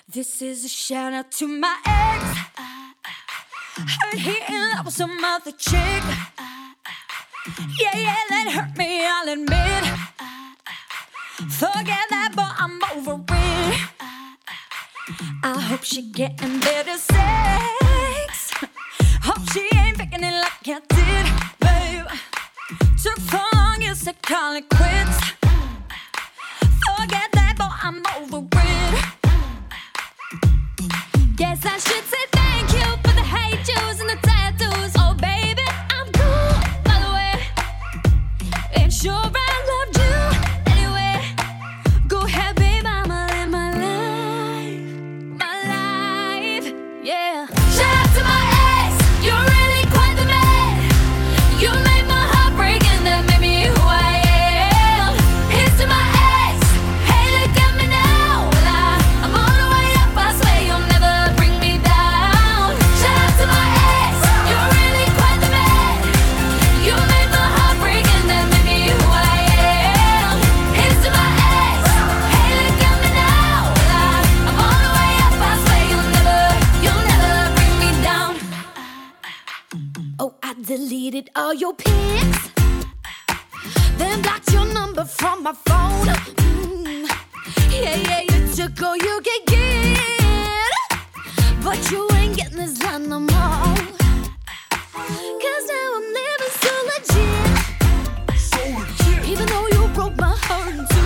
This is a shout out to my ex. Heard he in love with some other chick. Yeah, that hurt me, I'll admit. Forget that, but I'm over it. I hope she getting better sex. Hope she ain't faking it like I did, babe. Took so long, you said call it quits. Forget that, but I'm over it. Guess I should say thank you for the hate juice and the tattoos. Oh baby, I'm cool, by the way. Ain't sure I loved you anyway. Go ahead, babe, I'ma live my life, yeah. Shout out to my ex, you're really quite the man. You made my heart break and that made me who I am. Here's to my ex, hey look at me now. Well, I'm on the way up, I swear you'll never bring me down. Shout out to my ex, you're really quite the man. You made my heart break and that made me who I am. Here's to my ex, hey look at me now. Well, I'm on the way up, I swear you'll never bring me down. Oh, I deleted all your pics, then blocked your number from my phone. Yeah, you took all you could get, but you ain't getting this line no more. Cause now I'm living so legit, even though you broke my heart in two.